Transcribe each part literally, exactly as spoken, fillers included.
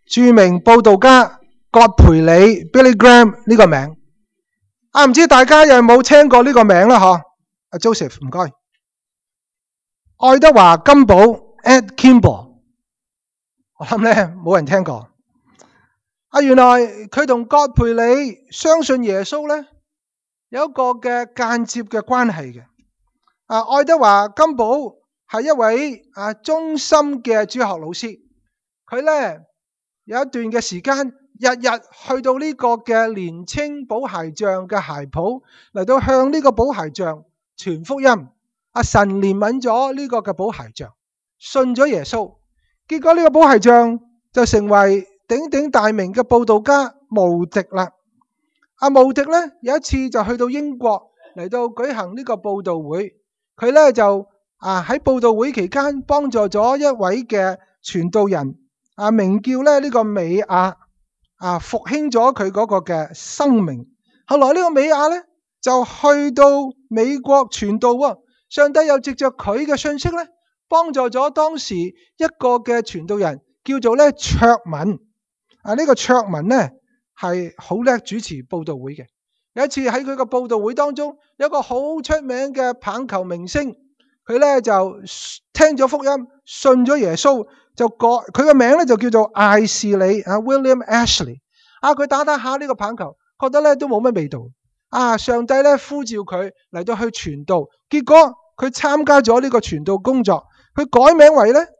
著名佈道家葛培理 Billy Graham 呢個名。啊，唔知大家有冇聽過呢個名啦？嗬，阿 Joseph 唔該。愛德華金寶 Ed Kimball， 我諗咧冇人聽過。啊，原來佢同葛培理相信耶穌咧有一個嘅間接嘅關係嘅。啊，愛德華金寶係一位啊忠心嘅主學老師，佢咧有一段嘅時間，日日去到呢個嘅年青補鞋匠嘅鞋鋪嚟到向呢個補鞋匠傳福音。阿神憐憫咗呢個嘅補鞋匠，信咗耶穌，結果呢個補鞋匠就成為鼎鼎大名嘅佈道家慕迪啦。阿慕迪咧有一次就去到英國嚟到舉行呢個佈道會，佢咧就啊喺佈道會期間幫助咗一位嘅傳道人，啊名叫咧呢個美亞，啊復興咗佢嗰個嘅生命。後來呢個美亞咧就去到美國傳道喎。上帝又藉着佢嘅信息咧，幫助咗當時一個嘅傳道人，叫做咧卓文。啊，呢、這個卓文咧係好叻主持佈道會嘅。有一次喺佢個佈道會當中，有一個好出名嘅棒球明星，佢咧就聽咗福音，信咗耶穌，就改佢個名咧就叫做艾士里啊 William Ashley。啊，佢打打下呢個棒球，覺得咧都冇乜味道。啊！上帝咧呼召佢嚟到去傳道，結果佢參加咗呢個傳道工作，佢改名為咧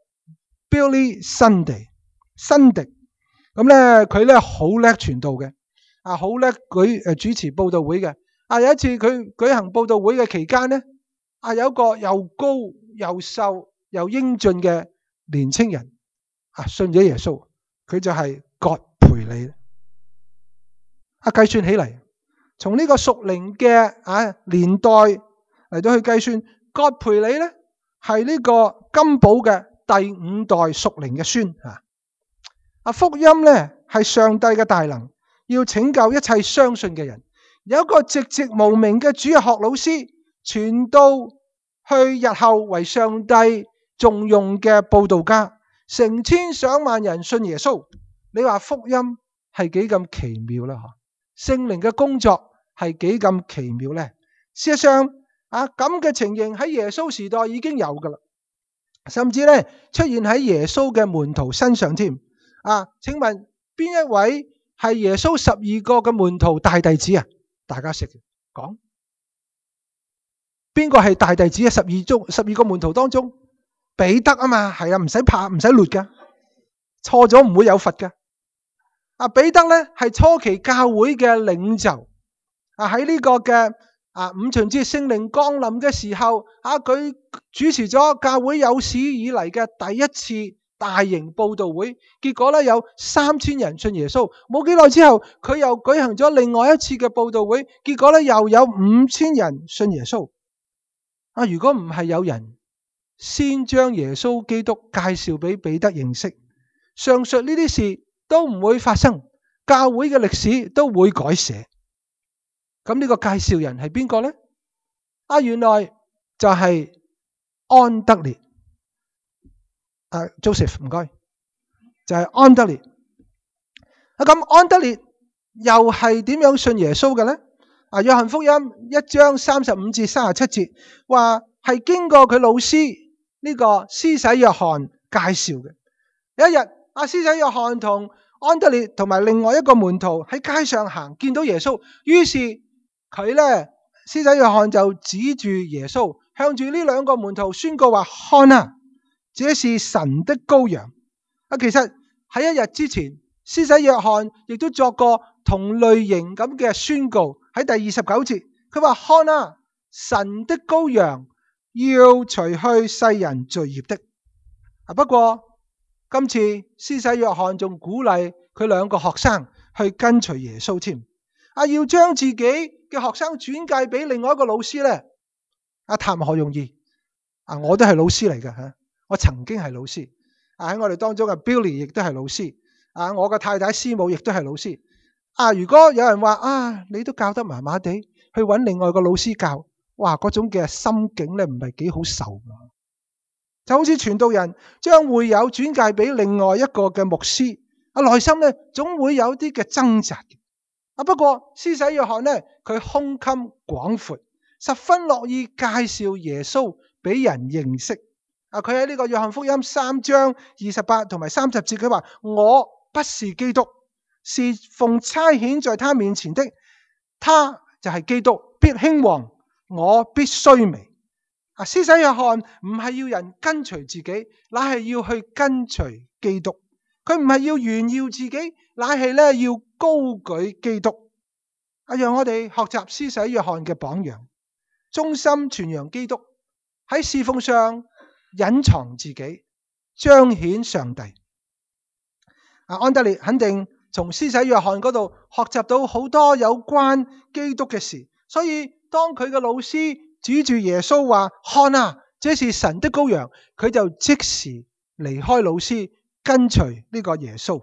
Billy Sunday 辛迪。咁咧佢咧好叻傳道嘅，啊好叻舉誒主持佈道會嘅。啊有一次佢舉行佈道會嘅期間咧，啊有一個又高又瘦又英俊嘅年青人啊信咗耶穌，佢就係葛培理。啊計算起嚟，從呢個屬靈嘅啊年代嚟到去計算，葛培理咧係呢個金寶嘅第五代屬靈嘅孫啊。啊福音咧係上帝嘅大能，要拯救一切相信嘅人。有一個籍籍無名嘅主日學老師傳到去日後為上帝重用嘅佈道家，成千上萬人信耶穌。你話福音係幾咁奇妙啦？嗬，聖靈嘅工作係幾咁奇妙呢？事實上啊，咁嘅情形喺耶穌時代已經有噶啦，甚至咧出現喺耶穌嘅門徒身上添。啊，請問邊一位係耶穌十二個嘅門徒大弟子啊？大家識講邊個係大弟子啊？十二中十二個門徒當中，彼得啊嘛，係啊，唔使怕，唔使亂噶，錯咗唔會有罰噶。啊，彼得咧係初期教會嘅領袖。啊，喺呢個嘅啊五旬節聖靈降臨嘅時候，啊佢主持咗教會有史以嚟嘅第一次大型佈道會，結果咧有三千人信耶穌。冇幾耐之後，佢又舉行咗另外一次嘅佈道會，結果咧又有五千人信耶穌。啊，如果唔係有人先將耶穌基督介紹俾彼得認識，上述呢啲事都唔會發生，教會嘅歷史都會改寫。咁呢個介紹人係邊個呢？啊，原來就係安德烈。啊 ，Joseph 唔該，就係安德烈。啊，咁安德烈又係點樣信耶穌嘅呢？啊，約翰福音一章三十五至三十七節話係經過佢老師呢個施洗約翰介紹嘅。有一日，阿施洗約翰同安德烈同埋另外一個門徒喺街上行，見到耶穌，於是佢咧施洗約翰就指住耶穌，向住呢兩個門徒宣告話：看啊，這是神的羔羊。啊，其實喺一日之前，施洗約翰亦都作過同類型咁嘅宣告。喺第二十九節，佢話：看啊，神的羔羊，要除去世人罪孽的。啊，不過今次施洗約翰仲鼓勵佢兩個學生去跟隨耶穌添。啊，要將自己嘅學生轉介俾另外一個老師咧，啊談何容易？啊，我都係老師嚟嘅吓，我曾經係老師。啊，喺我哋當中嘅 Billy 亦都係老師。啊，我嘅太太師母亦都係老師。啊，如果有人話啊，你都教得麻麻地，去揾另外個老師教，哇，嗰種嘅心境咧唔係幾好受。就好似傳道人將會友轉介俾另外一個嘅牧師， 啊，內心咧總會有啲嘅掙扎嘅。啊，不過施洗約翰咧，佢胸襟廣闊，十分樂意介紹耶穌俾人認識。啊，佢喺呢個約翰福音三章二十八同埋三十節，佢話：我不是基督，是奉差遣在他面前的，他就係基督，必興旺，我必衰微。啊，施洗約翰唔係要人跟隨自己，乃係要去跟隨基督。佢唔係要炫耀自己，乃係咧要高舉基督。啊，讓我哋學習施洗約翰嘅榜樣，忠心傳揚基督，喺侍奉上隱藏自己，彰顯上帝。啊，安德烈肯定從施洗約翰嗰度學習到好多有關基督嘅事，所以當佢嘅老師指住耶穌話：看啊，這是神的羔羊，佢就即時離開老師，跟隨呢個耶穌。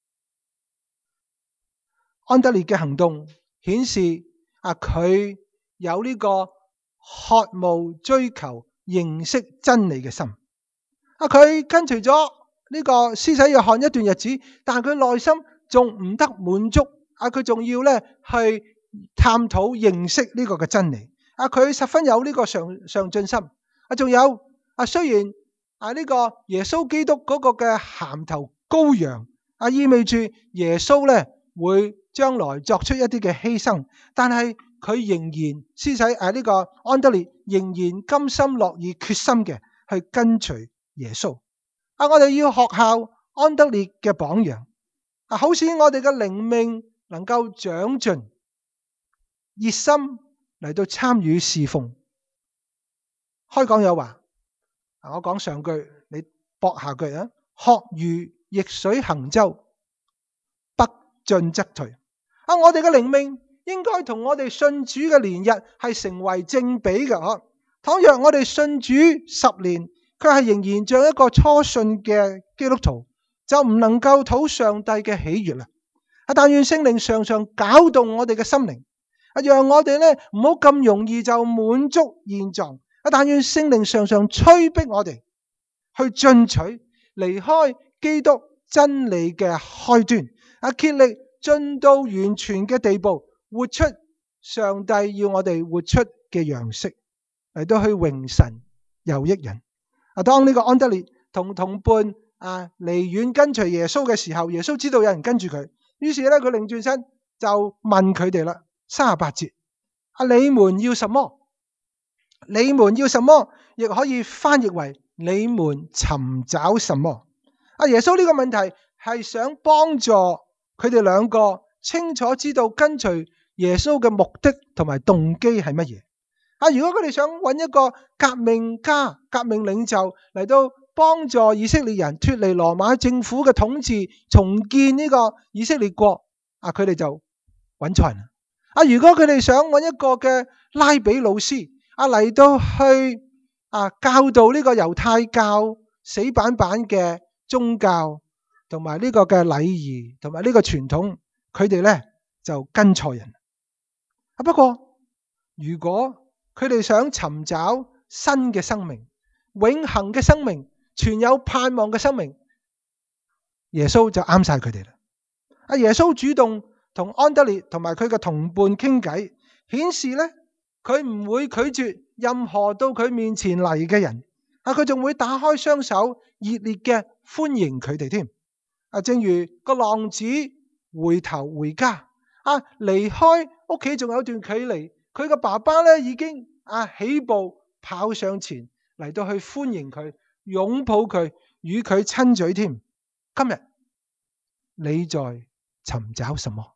安德烈嘅行動顯示啊，佢有呢個渴慕追求認識真理嘅心。啊，佢跟隨咗呢個施洗約翰一段日子，但係佢內心仲唔得滿足。啊，佢仲要咧去探討認識呢個嘅真理。啊，佢十分有呢個上上進心。啊，仲有啊，雖然啊呢個耶穌基督嗰個嘅銜頭羔羊啊，意味住耶穌咧會將來作出一啲嘅犧牲，但係佢仍然施洗誒呢個安德烈仍然甘心樂意決心嘅去跟隨耶穌。啊，我哋要學效安德烈嘅榜樣啊，好使我哋嘅靈命能夠長進，熱心嚟到參與侍奉。開講有話，我講上句，你駁下句啊。學如逆水行舟，不進則退。啊，我哋嘅靈命應該同我哋信主嘅年日係成為正比嘅。嗬，倘若我哋信主十年，佢係仍然像一個初信嘅基督徒，就唔能夠討上帝嘅喜悅啦。啊，但願聖靈常常攪動我哋嘅心靈，啊，讓我哋咧唔好咁容易就滿足現狀。啊，但願聖靈常常催逼我哋去進取，離開基督真理嘅開端，啊，竭力進到完全嘅地步，活出上帝要我哋活出嘅樣式，嚟到去榮神又益人。啊，當呢個安德烈同同伴啊離遠跟隨耶穌嘅時候，耶穌知道有人跟住佢，於是咧佢擰轉身就問佢哋啦。三十八節，啊，你們要什麼？你們要什麼？亦可以翻譯為你們尋找什麼？啊，耶穌呢個問題係想幫助佢哋兩個清楚知道跟隨耶穌嘅目的同埋動機係乜嘢。啊，如果佢哋想揾一個革命家、革命領袖嚟到幫助以色列人脫離羅馬政府嘅統治，重建呢個以色列國，啊，佢哋就揾錯人。啊，如果佢哋想揾一個嘅拉比老師，啊，嚟到去啊教導呢個猶太教死板板嘅宗教同埋呢個嘅禮儀同埋呢個傳統，佢哋咧就跟錯人。啊，不過如果佢哋想尋找新嘅生命、永恆嘅生命、存有盼望嘅生命，耶穌就啱晒佢哋啦。啊，耶穌主動同安德烈同埋佢嘅同伴傾偈，顯示咧佢唔會拒絕任何到佢面前嚟嘅人。啊，佢仲會打開雙手，熱烈嘅歡迎佢哋添。啊，正如個浪子回頭回家，啊，離開屋企仲有段距離，佢個爸爸咧已經啊起步跑上前嚟到去歡迎佢，擁抱佢，與佢親嘴添。今日你在尋找什麼？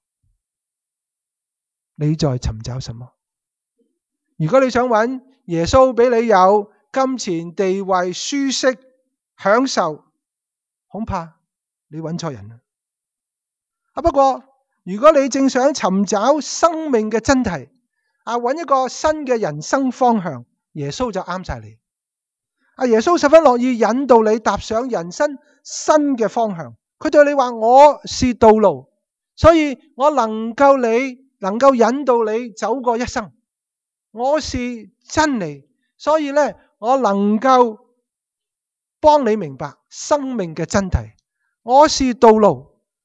你在尋找什麼？如果你想揾耶穌俾你有金錢、地位、舒適、享受，恐怕你揾錯人啦。啊，不過如果你正想尋找生命嘅真諦，啊，揾一個新嘅人生方向，耶穌就啱晒你。啊，耶穌十分樂意引導你踏上人生新嘅方向。佢對你話：我是道路，所以我能夠你能夠引導你走過一生。我是真理，所以咧我能夠幫你明白生命嘅真諦。我是道路，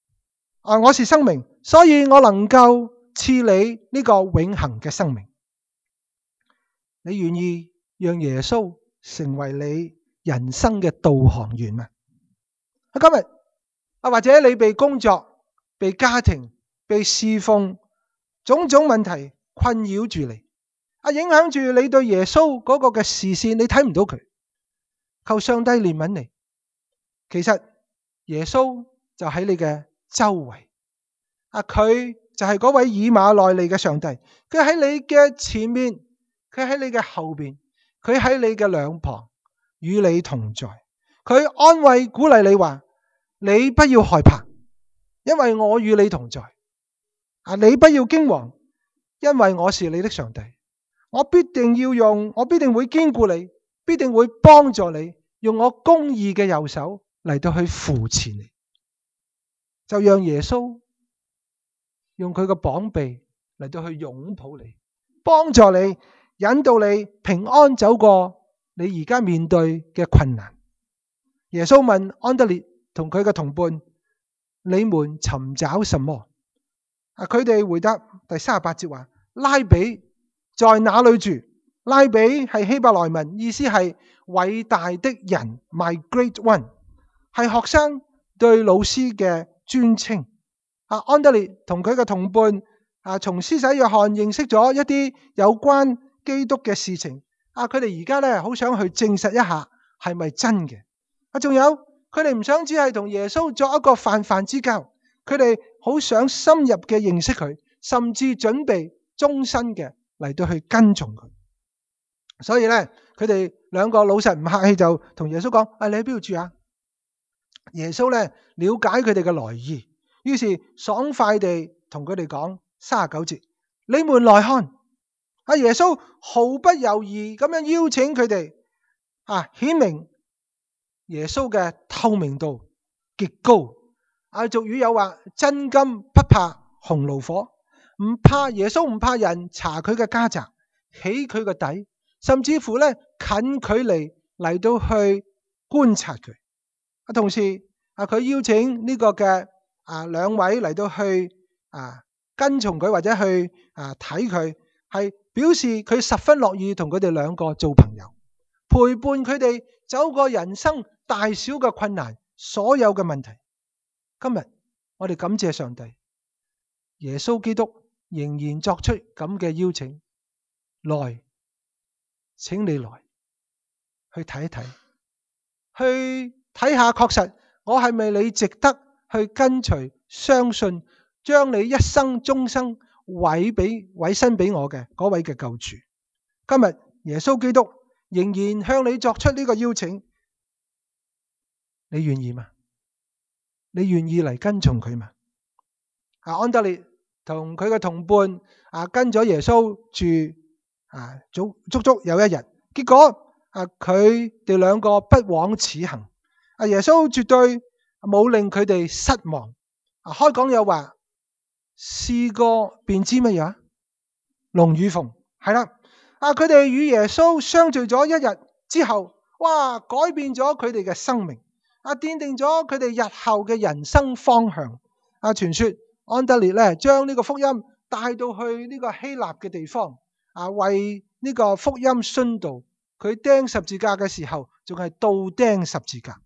啊，我是生命，所以我能夠賜你呢個永恒嘅生命。你願意讓耶穌成為你人生嘅導航員嗎？今日啊，或者你被工作、被家庭、被侍奉種種問題困擾住你，啊，影響住你對耶穌嗰個嘅視線，你睇唔到佢。求上帝憐憫你。其實耶穌就喺你嘅周圍，啊，佢就係嗰位以馬內利嘅上帝，佢喺你嘅前面，佢喺你嘅後邊，佢喺你嘅兩旁，與你同在。佢安慰鼓勵你話：你不要害怕，因為我與你同在。啊，你不要驚惶，因為我是你的上帝，我必定要用，我必定會堅固你，必定會幫助你，用我公義嘅右手嚟到去扶持你。就讓耶穌用佢個膀臂嚟到去擁抱你，幫助你，引導你平安走過你而家面對嘅困難。耶穌問安德烈同佢嘅同伴：你們尋找什麼？啊，佢哋回答第三十八節話：拉比在哪裏住？拉比係希伯來文，意思係偉大的人 ，my great one， 係學生對老師嘅尊稱。啊，安德烈同佢嘅同伴啊，從施洗約翰認識咗一啲有關基督嘅事情。啊，佢哋而家咧好想去證實一下係咪真嘅。啊，仲有佢哋唔想只係同耶穌作一個泛泛之交，佢哋好想深入嘅認識佢，甚至準備終身嘅嚟到去跟從佢。所以咧，佢哋兩個老實唔客氣就同耶穌講：啊，你喺邊度住啊？耶穌咧了解佢哋嘅來意，於是爽快地同佢哋講三十九節：你們來看。啊，耶穌毫不猶豫咁樣邀請佢哋，啊，顯明耶穌嘅透明度極高。啊，俗語有話：真金不怕紅爐火，唔怕耶穌唔怕人查佢嘅家宅，起佢個底，甚至乎咧近距離嚟到去觀察佢。啊，同時啊，佢邀請呢個嘅啊兩位嚟到去啊跟從佢或者去啊睇佢，係表示佢十分樂意同佢哋兩個做朋友，陪伴佢哋走過人生大小嘅困難，所有嘅問題。今日我哋感謝上帝，耶穌基督仍然作出咁嘅邀請，來，請你來去睇一睇，去睇下確實我係咪你值得去跟隨、相信，將你一生終生委俾委身俾我嘅嗰位嘅救主。今日耶穌基督仍然向你作出呢個邀請，你願意嗎？你願意嚟跟從佢嘛？啊，安德烈同佢嘅同伴啊，跟咗耶穌住啊，足足足有一日。結果啊，佢哋兩個不枉此行。啊，耶穌絕對冇令佢哋失望。啊，開講又話試過便知乜嘢？龍與鳳，係啦。啊，佢哋與耶穌相聚咗一日之後，哇，改變咗佢哋嘅生命。啊，奠定咗佢哋日後嘅人生方向。啊，傳說安德烈咧將呢個福音帶到去呢個希臘嘅地方，啊，為呢個福音殉道。佢釘十字架嘅時候，仲係倒釘十字架。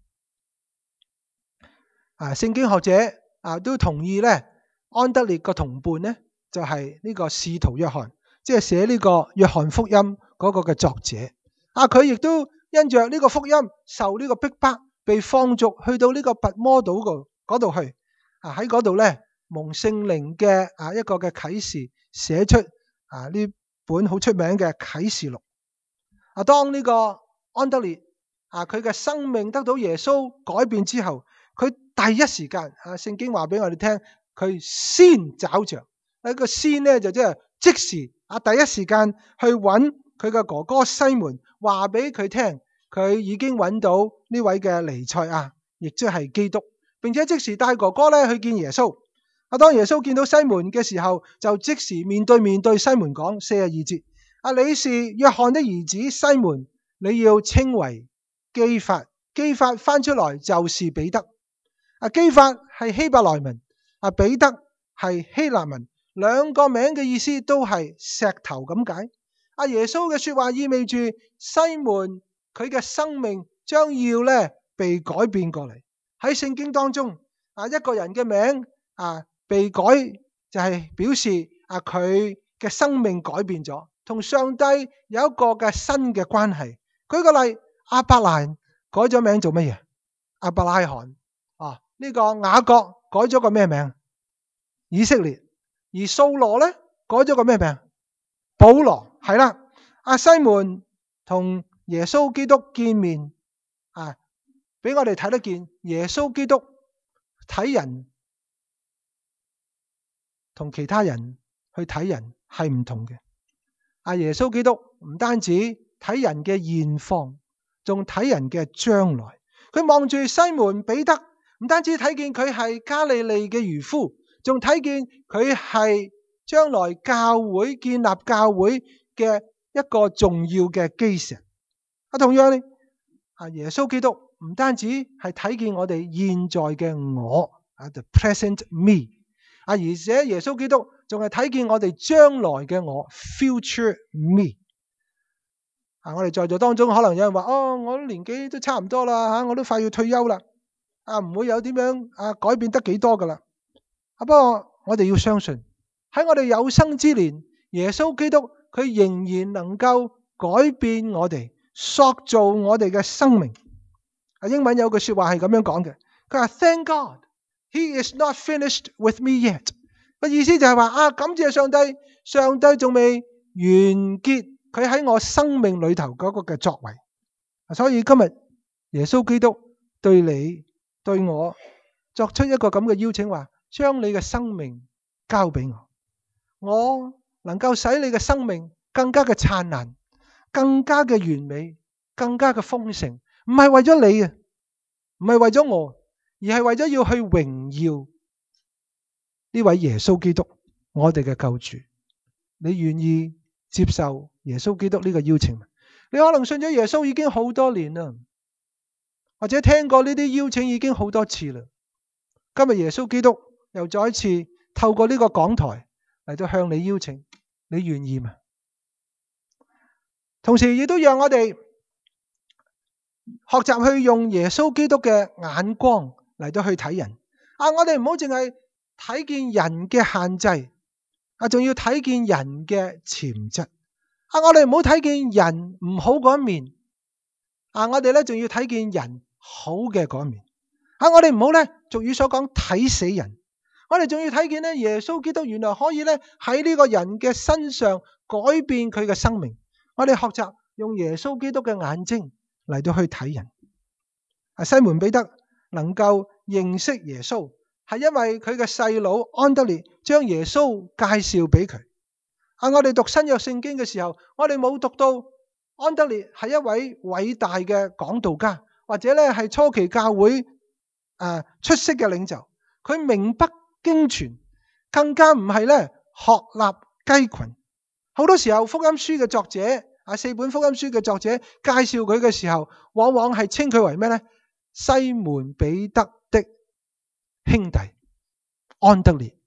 啊，聖經學者啊都同意咧，安德烈個同伴咧就係呢個使徒約翰，即係寫呢個約翰福音嗰個嘅作者。啊，佢亦都因着呢個福音受呢個逼迫。被放逐去到呢個拔摩島嗰度去，啊，喺嗰度咧蒙聖靈嘅啊一個嘅啟示，寫出啊呢本好出名嘅啟示錄。啊，當呢個安德烈啊佢嘅生命得到耶穌改變之後，佢第一時間啊聖經話俾我哋聽，佢先找着呢個先咧就即係即時啊第一時間去揾佢嘅哥哥西門，話俾佢聽。佢已經揾到呢位嘅彌賽亞，亦即係基督，並且即時帶哥哥咧去見耶穌。啊，當耶穌見到西門嘅時候，就即時面對面對西門講四十二節：啊，你是約翰的兒子西門，你要稱為基法。基法翻出來就是彼得。啊，基法係希伯來文， 啊，彼得係希臘文，兩個名嘅意思都係石頭咁解。阿耶穌嘅說話意味住西門佢嘅生命將要咧被改變過嚟。喺聖經當中，啊一個人嘅名啊被改就係表示啊佢嘅生命改變咗，同上帝有一個嘅新嘅關係。舉個例，亞伯蘭改咗名做乜嘢？亞伯拉罕。啊呢個雅各改咗個咩名？以色列。而掃羅咧改咗個咩名？保羅。係啦，阿西門同耶穌基督見面啊，俾我哋睇得見耶穌基督睇人同其他人去睇人係唔同嘅。阿耶穌基督唔單止睇人嘅現況，仲睇人嘅將來。佢望住西門彼得，唔單止睇見佢係加利利嘅漁夫，仲睇見佢係將來教會建立教會嘅一個重要嘅基石。啊，同樣呢，啊耶穌基督唔單止係睇見我哋現在嘅我，啊 the present me， 啊而且耶穌基督仲係睇見我哋將來嘅我 future me。啊，我哋在座當中可能有人話：哦，我年紀都差唔多啦，吓我都快要退休啦，啊唔會有點樣啊改變得幾多噶啦。啊，不過我哋要相信喺我哋有生之年，耶穌基督佢仍然能夠改變我哋，塑造我哋嘅生命。啊，英文有句說話係咁樣講嘅，佢話 Thank God He is not finished with me yet。個意思就係話啊，感謝上帝，上帝仲未完結佢喺我生命裏頭嗰個嘅作為。所以今日耶穌基督對你對我作出一個咁嘅邀請，話將你嘅生命交俾我，我能夠使你嘅生命更加嘅燦爛，更加嘅完美，更加嘅豐盛。唔係為咗你啊，唔係為咗我，而係為咗要去榮耀呢位耶穌基督，我哋嘅救主。你願意接受耶穌基督呢個邀請？你可能信咗耶穌已經好多年啦，或者聽過呢啲邀請已經好多次啦。今日耶穌基督又再一次透過呢個講台嚟到向你邀請，你願意嗎？同時亦都讓我哋學習去用耶穌基督嘅眼光嚟到去睇人。啊，我哋唔好淨係睇見人嘅限制，啊，仲要睇見人嘅潛質。啊，我哋唔好睇見人唔好嗰一面，啊，我哋咧仲要睇見人好嘅嗰一面。啊，我哋唔好咧俗語所講睇死人，我哋仲要睇見咧耶穌基督原來可以咧喺呢個人嘅身上改變佢嘅生命。我哋學習用耶穌基督嘅眼睛嚟到去睇人。啊，西門彼得能夠認識耶穌，係因為佢嘅細佬安德烈將耶穌介紹俾佢。啊，我哋讀新約聖經嘅時候，我哋冇讀到安德烈係一位偉大嘅講道家，或者咧係初期教會啊出色嘅領袖。佢名不經傳，更加唔係咧鶴立雞群。好多時候福音書嘅作者啊，四本福音書嘅作者介紹佢嘅時候，往往係稱佢為咩咧？西門彼得的兄弟安德烈。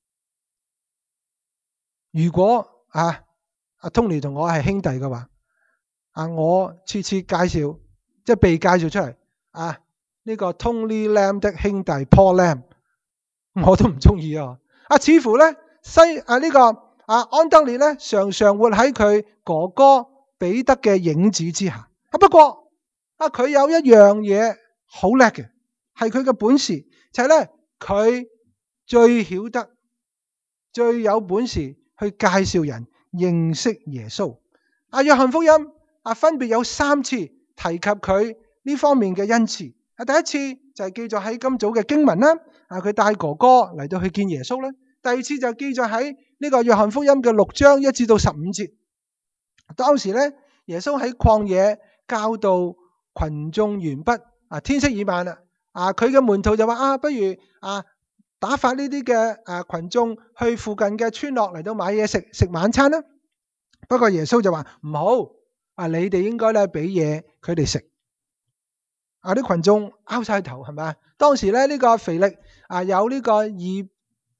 如果啊阿 Tony 同我係兄弟嘅話，啊我次次介紹即係被介紹出嚟啊呢個 Tony Lam 的兄弟 Paul Lam， 我都唔中意啊！啊似乎咧西啊呢個啊安德烈咧常常活喺佢哥哥彼得嘅影子之下。啊不過啊佢有一樣嘢好叻嘅，係佢嘅本事，就係咧佢最曉得、最有本事去介紹人認識耶穌。啊約翰福音啊分別有三次提及佢呢方面嘅恩賜。啊第一次就係記載喺今早嘅經文啦，啊佢帶哥哥嚟到去見耶穌啦。第二次就記載喺呢個約翰福音嘅六章一至到十五節。當時咧耶穌喺曠野教導群眾完畢，啊天色已晚啦，啊佢嘅門徒就話啊不如啊打發呢啲嘅啊群眾去附近嘅村落嚟到買嘢食食晚餐啦。不過耶穌就話唔好，啊你哋應該咧俾嘢佢哋食。啊啲群眾拗晒頭係咪啊？當時咧呢個腓力啊有呢個二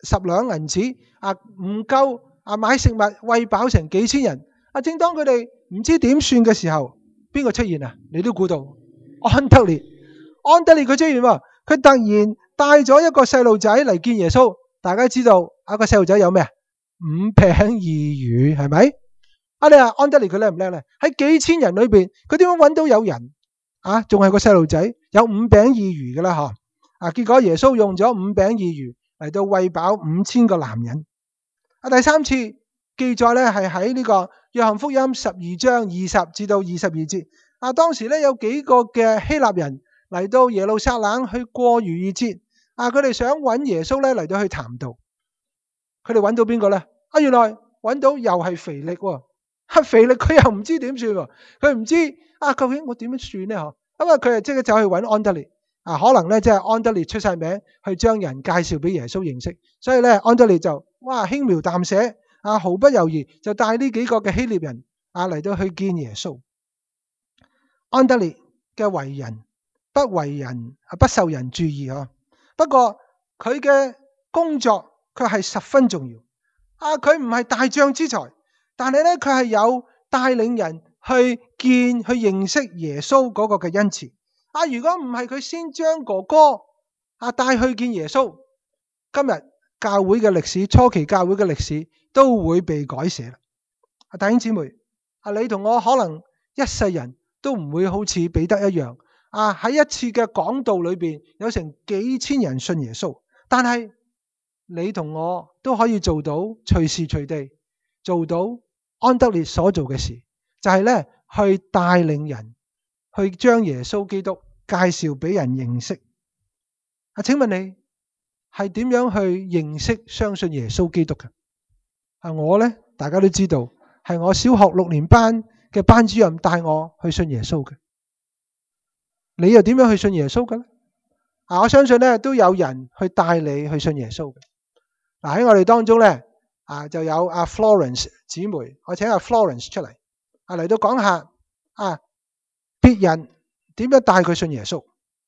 十兩銀子啊，唔夠啊買食物餵飽成幾千人。啊，正當佢哋唔知點算嘅時候，邊個出現啊？你都估到，安德烈。安德烈佢出現喎，佢突然帶咗一個細路仔嚟見耶穌。大家知道啊，個細路仔有咩啊？五餅二魚，係咪？啊，你話安德烈佢叻唔叻咧？喺幾千人裏邊，佢點樣揾到有人啊？仲係個細路仔，有五餅二魚噶啦，嗬！啊，結果耶穌用咗五餅二魚嚟到餵飽五千個男人。啊，第三次記載咧係喺呢個約翰福音十二章二十至到二十二節。啊，當時咧有幾個嘅希臘人嚟到耶路撒冷去過逾越節。啊，佢哋想揾耶穌咧嚟到去談道。佢哋揾到邊個咧？啊，原來揾到又係腓力喎。啊，腓力佢又唔知點算喎，佢唔知啊究竟我點樣算咧？嗬，咁啊佢就即刻走去揾安德烈。啊，可能咧即係安德烈出晒名，去將人介紹俾耶穌認識。所以咧安德烈就哇輕描淡寫啊，毫不猶豫就帶呢幾個嘅希臘人啊嚟到去見耶穌。安德烈嘅為人不為人不受人注意嗬，不過佢嘅工作卻係十分重要。啊，佢唔係大將之才。但係咧，佢係有帶領人去見、去認識耶穌嗰個嘅恩賜。啊，如果唔係佢先將哥哥啊帶去見耶穌，今日教會嘅歷史、初期教會嘅歷史都會被改寫啦。啊，弟兄姊妹，啊，你同我可能一世人都唔會好似彼得一樣，啊喺一次嘅講道裏邊有成幾千人信耶穌，但係你同我都可以做到隨時隨地做到安德烈所做嘅事，就係咧去帶領人去將耶穌基督介紹俾人認識。啊，請問你係點樣去認識相信耶穌基督嘅？啊，我咧大家都知道係我小學六年班嘅班主任帶我去信耶穌嘅。你又點樣去信耶穌嘅咧？啊，我相信咧都有人去帶你去信耶穌嘅。嗱，喺我哋當中咧。啊，就有阿 Florence 姊妹，我請阿 Florence 出嚟，啊嚟到講下啊，別人點樣帶佢信耶穌。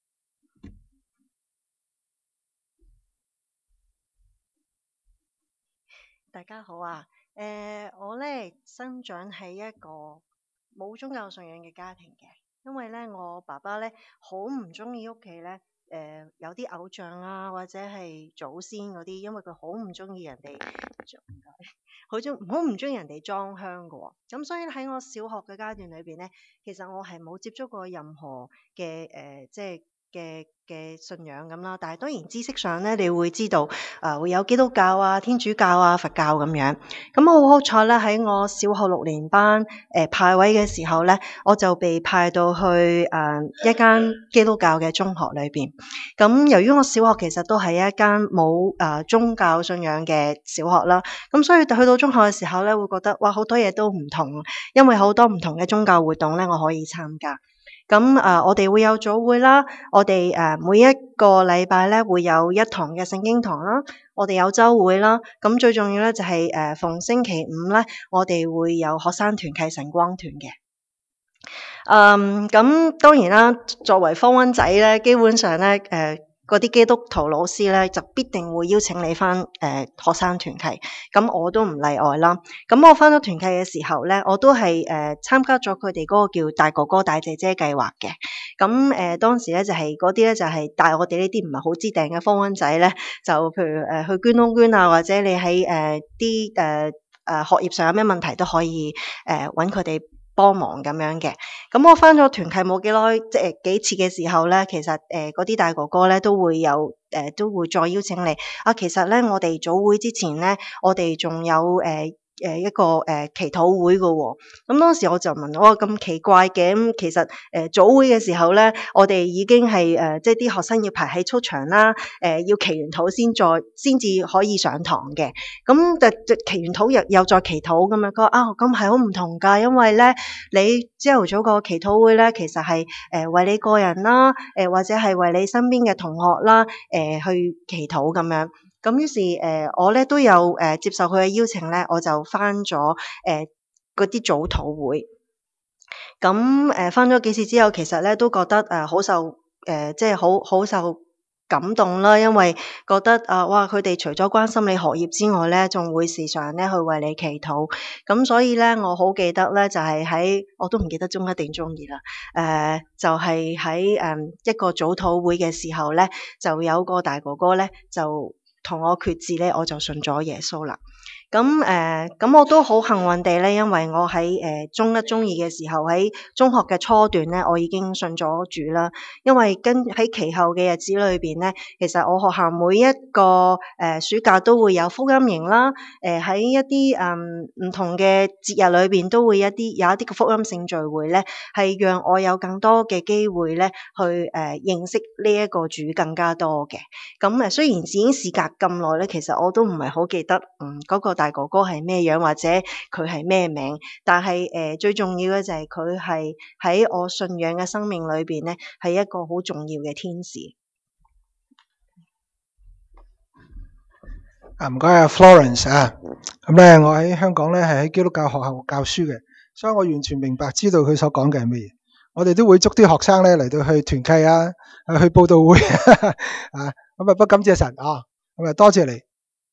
大家好啊，誒、呃，我咧生長喺一個冇宗教信仰嘅家庭嘅，因為咧我爸爸咧好唔中意屋企咧。誒、呃，有啲偶像啊，或者係祖先嗰啲，因為佢好唔中意人哋，好中好唔中意人哋裝香嘅、哦。咁所以喺我小學嘅階段裏邊咧，其實我係冇接觸過任何嘅誒、呃，即係嘅嘅信仰咁啦。但係當然知識上咧，你會知道誒、呃、會有基督教啊、天主教啊、佛教咁樣。咁我好好彩咧，喺我小學六年班誒、呃、派位嘅時候咧，我就被派到去誒、呃、一間基督教嘅中學裏邊。咁由於我小學其實都係一間冇誒宗教信仰嘅小學啦，咁所以去到中學嘅時候咧，會覺得哇好多嘢都唔同，因為好多唔同嘅宗教活動咧，我可以參加。咁誒、呃，我哋會有早會啦，我哋誒、呃、每一個禮拜咧會有一堂嘅聖經堂啦，我哋有週會啦。咁最重要咧就係、是、誒、呃、逢星期五咧，我哋會有學生團契晨光團嘅。嗯，咁當然啦，作為方溫仔咧，基本上咧，誒、呃，嗰啲基督徒老師咧，就必定會邀請你翻誒、呃、學生團契，咁我都唔例外啦。咁我翻咗團契嘅時候咧，我都係誒參加咗佢哋嗰個叫大哥哥大姐姐計劃嘅。咁誒、呃、當時咧就係嗰啲咧就係帶我哋呢啲唔係好知定嘅方溫仔咧，就譬如誒、呃、去捐窿捐啊，或者你喺誒啲誒誒學業上有咩問題都可以誒揾佢哋幫忙咁樣嘅。咁我翻咗團契冇幾耐，即係幾次嘅時候咧，其實誒嗰啲大哥哥咧都會有誒、呃、都會再邀請你啊。其實咧我哋早會之前咧，我哋仲有誒。呃誒一個誒、呃、祈禱會嘅喎、哦，咁當時我就問我咁、哦、奇怪嘅，咁其實誒、呃、早會嘅時候咧，我哋已經係誒、呃、即係啲學生要排喺操場啦，誒、呃、要祈完禱先再先至可以上堂嘅，咁就就祈完禱又又再祈禱咁樣，佢話啊咁係好唔同㗎，因為咧你朝頭早個祈禱會咧，其實係誒、呃、為你個人啦，誒、呃、或者係為你身邊嘅同學啦，誒、呃、去祈禱咁樣。咁於是誒、呃，我咧都有誒、呃、接受佢嘅邀請咧，我就返咗誒嗰啲早禱會。咁誒返咗幾次之後，其實咧都覺得誒好、呃、受誒、呃，即係好好受感動啦，因為覺得啊，哇！佢哋除咗關心你學業之外咧，仲會時常咧去為你祈禱。咁所以咧，我好記得咧，就係、是、喺我都唔記得中一定中二啦。誒、呃，就係喺誒一個早禱會嘅時候咧，就有個大哥哥咧就同我決志咧，我就信咗耶穌啦。咁誒，咁、呃、我都好幸運地咧，因為我喺誒、呃、中一、中二嘅時候，喺中學嘅初段咧，我已經信咗主啦。因為跟喺其後嘅日子裏邊咧，其實我學校每一個誒、呃、暑假都會有福音營啦。誒、呃、喺一啲誒唔同嘅節日裏邊都會一啲有一啲嘅福音性聚會咧，係讓我有更多嘅機會咧去誒、呃、認識呢一個主更加多嘅。咁誒雖然已經事隔咁耐咧，其實我都唔係好記得嗯嗰、那個大哥哥係咩樣或者佢係咩名，但係誒、呃、最重要嘅就係佢係喺我信仰嘅生命裏邊咧係一個好重要嘅天使。 啊，唔該啊 Florence 啊，咁咧我喺香港咧係喺基督教學校教書嘅，所以我完全明白知道佢所講嘅係乜嘢。我哋都會捉啲學生咧嚟到去團契啊，去佈道會啊，咁啊不感謝神啊，咁啊多謝你。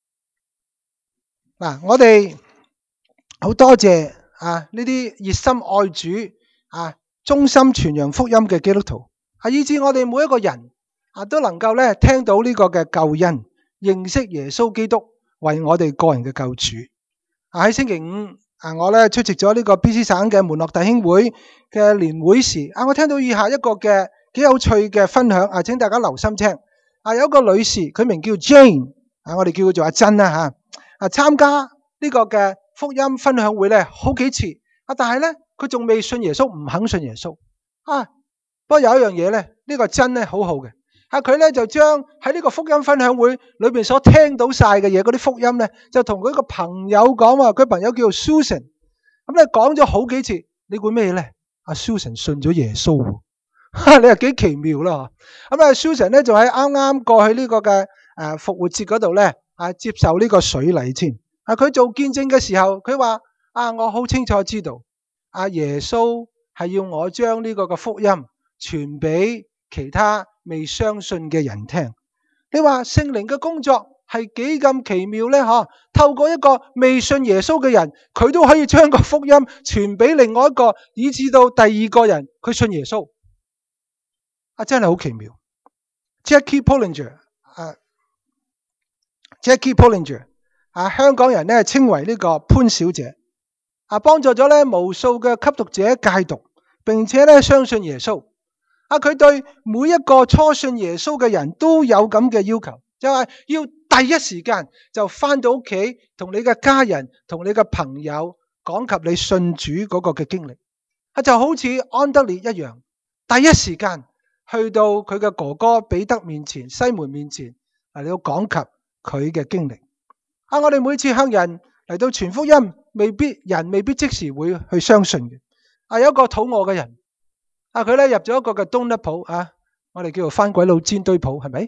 嗱、啊，我哋好多謝啊呢啲熱心愛主啊、忠心傳揚福音嘅基督徒，啊以致我哋每一個人啊都能夠咧聽到呢個嘅救恩。認識耶穌基督為我哋個人嘅救主。啊喺星期五啊，我咧出席咗呢個 B C 省嘅門諾弟兄會嘅年會時，啊我聽到以下一個嘅幾有趣嘅分享，啊請大家留心聽。啊有一個女士，佢名叫 Jane， 啊我哋叫佢做阿珍啦吓。啊參加呢個嘅福音分享會咧好幾次，啊但係咧佢仲未信耶穌，唔肯信耶穌。啊不過有一樣嘢咧，呢、這個珍咧好好嘅。啊！佢咧就將喺呢個福音分享會裏邊所聽到晒嘅嘢，嗰啲福音咧，就同佢個朋友講話。佢朋友叫做 Susan， 咁咧講咗好幾次。你估咩咧？阿 Susan 信咗耶穌，哈！你話幾奇妙啦！咁啊，Susan 咧就喺啱啱過去呢個嘅誒復活節嗰度咧，啊接受呢個水禮先。啊，佢做見證嘅時候，佢話：啊，我好清楚知道，阿耶穌係要我將呢個嘅福音傳俾其他未相信嘅人聽。你話聖靈嘅工作係幾咁奇妙呢？嗬，透過一個未信耶穌嘅人，佢都可以將個福音傳俾另外一個，以至到第二個人佢信耶穌。啊，真係好奇妙。Jackie Pollinger 啊 ，Jackie Pollinger 啊，香港人咧稱為呢個潘小姐，啊，幫助咗咧無數嘅吸毒者戒毒，並且咧相信耶穌。啊！佢對每一個初信耶穌嘅人都有咁嘅要求，就係要第一時間就翻到屋企，同你嘅家人、同你嘅朋友講及你信主嗰個嘅經歷。啊，就好似安德烈一樣，第一時間去到佢嘅哥哥彼得面前、西門面前，啊，你要講及佢嘅經歷。啊，我哋每次向人嚟到傳福音，未必人未必即時會去相信嘅。啊，有一個肚餓嘅人。啊！佢咧入咗一個嘅冬甩鋪啊，我哋叫做番鬼佬煎堆鋪，係咪？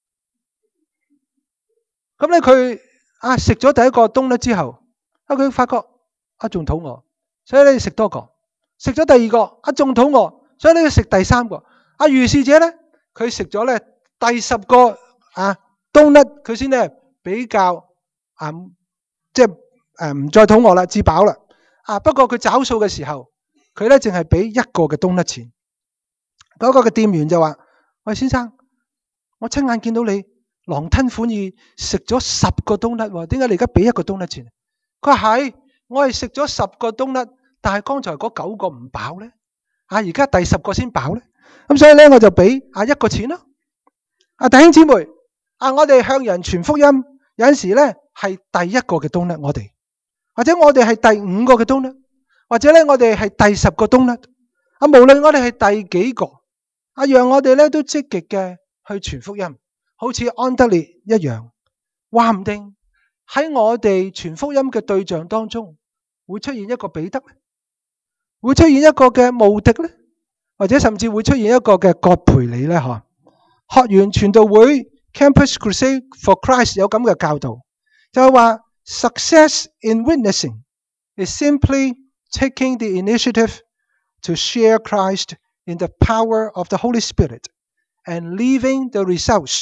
咁咧佢啊食咗第一個冬甩之後，啊佢發覺啊仲肚餓，所以咧食多個。食咗第二個啊仲肚餓，所以咧食第三個。啊如是者咧，佢食咗咧第十個啊冬甩，佢先咧比較啊即係誒唔再肚餓啦，至飽啦。啊不過佢找數嘅時候，佢咧淨係俾一個嘅冬甩錢。嗰個嘅店員就話：喂，先生，我親眼見到你狼吞虎嚥食咗十個冬甩，點解你而家俾一個冬甩錢？佢話係，我係食咗十個冬甩，但係剛才嗰九個唔飽咧，啊而家第十個先飽咧，咁所以咧我就俾啊一個錢咯。啊弟兄姊妹，啊我哋向人傳福音，有陣時咧係第一個嘅冬甩，我哋或者我哋係第五個嘅冬甩，或者咧我哋係第十個冬甩，啊無論我哋係第幾個。啊，讓我哋咧都積極嘅去傳福音，好似安德烈一樣，話唔定喺我哋傳福音嘅對象當中，會出現一個彼得，會出現一個嘅慕迪咧，或者甚至會出現一個嘅葛培理咧。嗬，學園傳道會 Campus Crusade for Christ 有咁嘅教導，就係話 Success in witnessing is simply taking the initiative to share Christ in the power of the Holy Spirit and leaving the results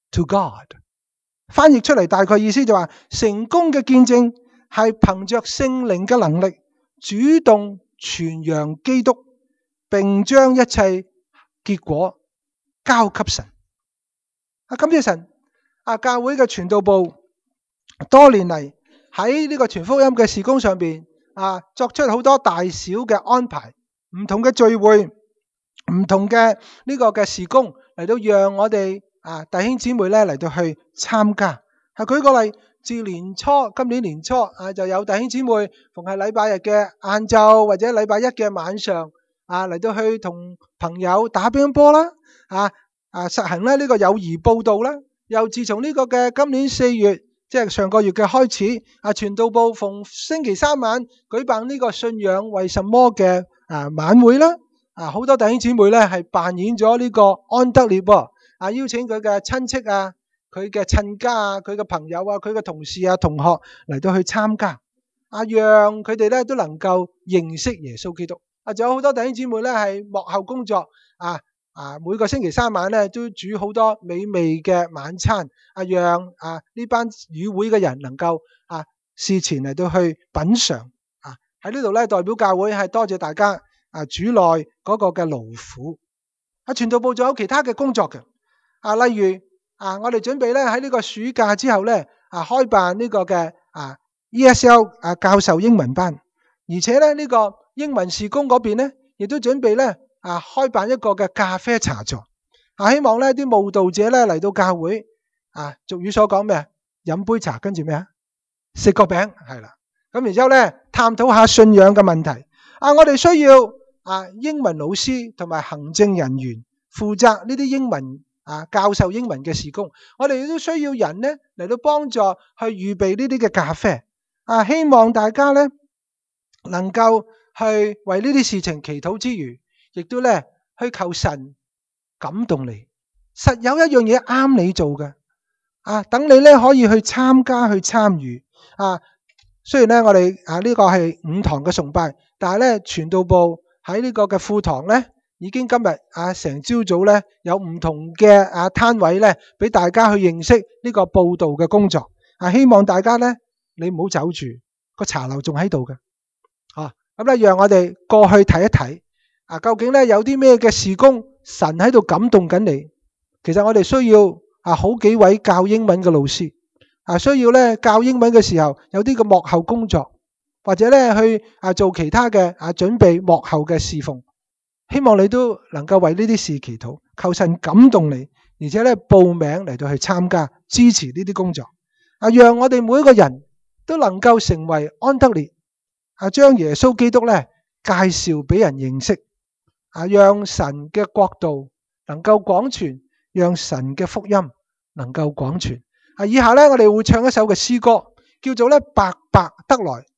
to God。翻譯出嚟大概意思就話，成功嘅見證係憑着聖靈嘅能力，主動傳揚基督，並將一切結果交給神。啊，感謝神！啊，教會嘅傳道部多年嚟喺呢個傳福音嘅事工上邊啊，作出好多大小嘅安排，唔同嘅聚會，唔同嘅呢個嘅事工嚟到讓我哋啊弟兄姊妹咧嚟到去參加。係舉個例，自年初今年年初啊，就有弟兄姊妹逢係禮拜日嘅晏晝或者禮拜一嘅晚上啊嚟到去同朋友打乒乓波啦，啊啊實行咧呢個友誼佈道啦。又自從呢個嘅今年四月，即係上個月嘅開始，啊傳道部逢星期三晚舉辦呢個信仰為什麼嘅啊晚會啦，啊好多弟兄姊妹咧係扮演咗呢個安德烈噃，啊邀請佢嘅親戚啊、佢嘅親家啊、佢嘅朋友啊、佢嘅同事啊、同學嚟到去參加，啊讓佢哋咧都能夠認識耶穌基督。啊仲有好多弟兄姊妹咧係幕後工作啊。啊，每個星期三晚咧都煮好多美味嘅晚餐，啊，讓啊呢班與會嘅人能夠啊事前嚟到去品嘗。啊喺呢度咧代表教會係多謝大家啊主內嗰個嘅勞苦。啊，傳道部仲有其他嘅工作嘅。啊，例如啊，我哋準備咧喺呢個暑假之後咧啊開辦呢個嘅啊 E S L 啊教授英文班，而且咧呢個英文事工嗰邊咧亦都準備咧。啊！開辦一個嘅咖啡茶座，啊！希望咧啲慕道者咧嚟到教會，啊！俗語所講咩啊？飲杯茶，跟住咩啊？食個餅，係啦。咁然之後咧，探討下信仰嘅問題。啊！我哋需要啊英文老師同埋行政人員負責呢啲英文啊教授英文嘅事工。我哋亦都需要人咧嚟到幫助去預備呢啲嘅咖啡。啊！希望大家咧能夠去為呢啲事情祈禱之餘，亦都咧去求神感動你，實有一樣嘢啱你做嘅，啊，等你咧可以去參加去參與，啊，雖然咧我哋啊呢個係五堂嘅崇拜，但係咧傳道部喺呢個嘅副堂咧，已經今日啊成朝早咧有唔同嘅啊攤位咧，俾大家去認識呢個佈道嘅工作，啊，希望大家咧你唔好走住，個茶樓仲喺度嘅，啊，咁咧讓我哋過去睇一睇。啊，究竟咧有啲咩嘅事工，神喺度感動緊你？其實我哋需要啊好幾位教英文嘅老師，啊需要咧教英文嘅時候有啲嘅幕後工作，或者咧去啊做其他嘅啊準備幕後嘅侍奉。希望你都能夠為呢啲事祈禱，求神感動你，而且咧報名嚟到去參加支持呢啲工作。啊，讓我哋每一個人都能夠成為安德烈，啊將耶穌基督咧介紹俾人認識。啊，讓神嘅國度能夠廣傳，讓神嘅福音能夠廣傳。啊，以下咧我哋會唱一首嘅詩歌，叫做咧白白得來。